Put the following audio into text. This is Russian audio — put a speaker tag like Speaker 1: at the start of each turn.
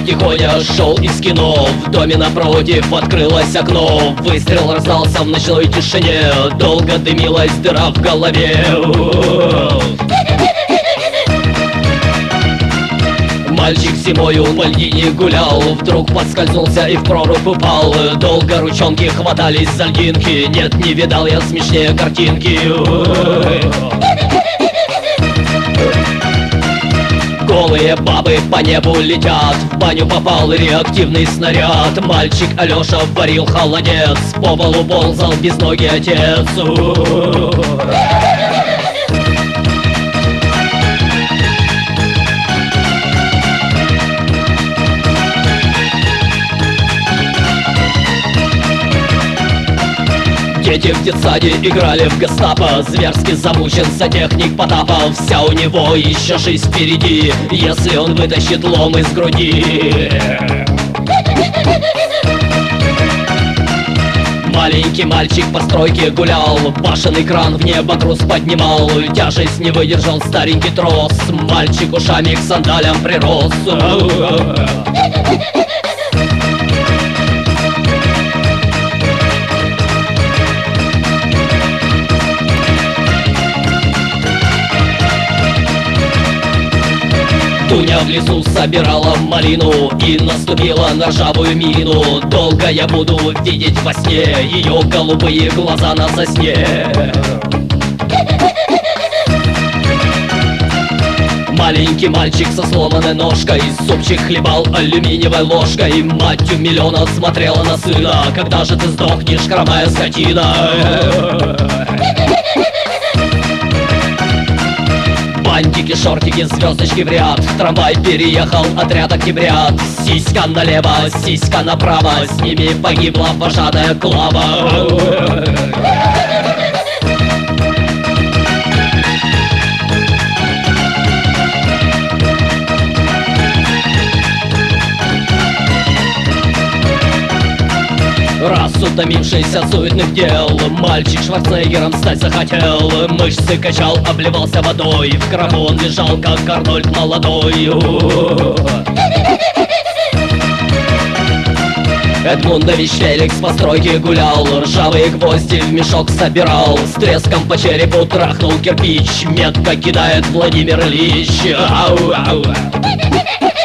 Speaker 1: тихоня шел из кино. В доме напротив открылось окно. Выстрел раздался в ночной тишине. Долго дымилась дыра в голове. Мальчик зимою по льдине гулял, вдруг подскользнулся и в прорубь упал. Долго ручонки хватались за льдинки, нет, не видал я смешнее картинки. Голые бабы по небу летят, в баню попал реактивный снаряд. Мальчик Алёша варил холодец, по полу ползал безногий отец. Дети в детсаде играли в гестапо. Зверски замучен сантехник Потапов. Вся у него еще жизнь впереди, если он вытащит лом из груди. Маленький мальчик по стройке гулял, башенный кран в небо груз поднимал. Тяжесть не выдержал старенький трос, мальчик ушами к сандалям прирос. Дуня в лесу собирала малину и наступила на ржавую мину. Долго я буду видеть во сне ее голубые глаза на сосне. Маленький мальчик со сломанной ножкой супчик хлебал алюминиевой ложкой. Мать умилённо смотрела на сына: когда же ты сдохнешь, хромая скотина? Бантики, шортики, звездочки в ряд. Трамвай переехал, отряд октябрят. Сиська налево, сиська направо, с ними погибла вожатая Клава. Раз утомившись от суетных дел, мальчик Шварценеггером стать захотел. Мышцы качал, обливался водой, в гробу он лежал, как Арнольд молодой. Эдмундович Феликс по стройке гулял, ржавые гвозди в мешок собирал. С треском по черепу трахнул кирпич, метко кидает Владимир Ильич. Ау, ау.